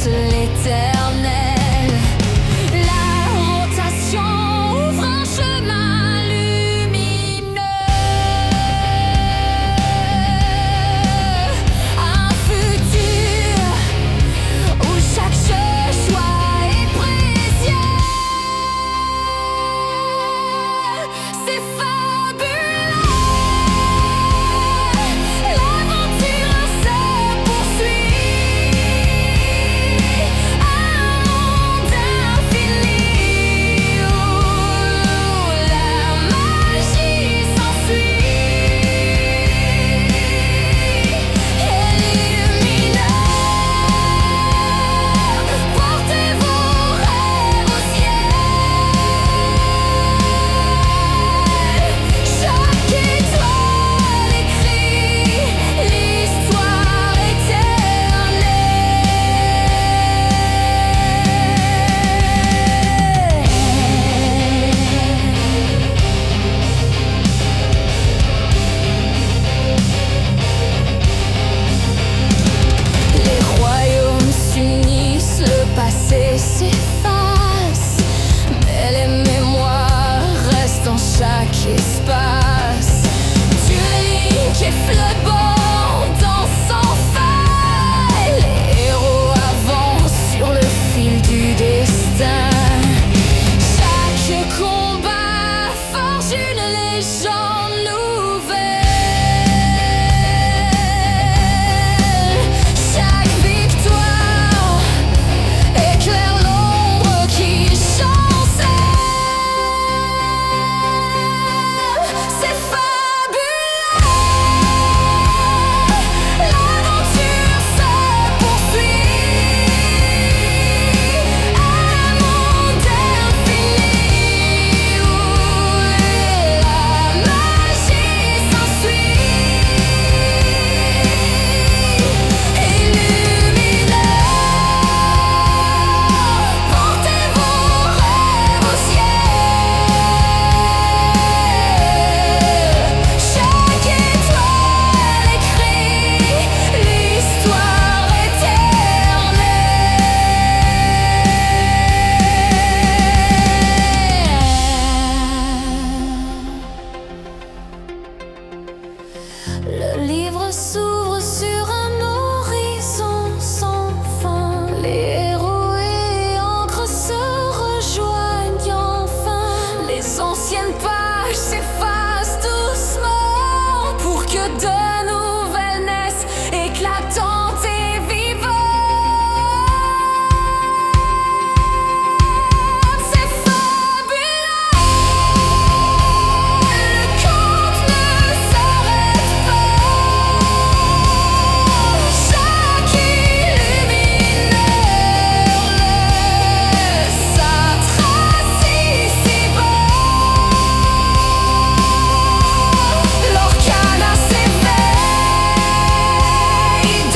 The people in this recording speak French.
l'éternel. La rotation ouvre un chemin lumineux, un futur où chaque choix est précieux. C'est fabuleux, l'aventure se poursuit, un monde infini où la magie s'ensuit. Illumineur, portez vos rêves au ciel. Chaque étoile écrit l'histoire éternelle. Les royaumes s'unissent, le passé s'efface, mais les mémoires restent en chaque espace. Tunique et flottant, dansent sans faille, les héros avancent sur le fil du destin. Chaque combat forge une légende nouvelle. Chaque victoire éclaire l'ombre qui chancelle. C'est fabuleux, l'aventure se poursuit, un monde infini où la magie s'ensuit. Illumineur, portez vos rêves au ciel. Chaque étoile écrit l'histoire éternelle. Le livre s'ouvre sur un horizon sans fin. Les héros et encres se rejoignent enfin. Les anciennes pages s'effacent doucement pour que de nouvelles naissent, éclatantes et vivantes. C'est fabuleux, le conte ne s'arrête pas. Chaque illumineur laisse sa trace ici-bas. L'orcana s'éveille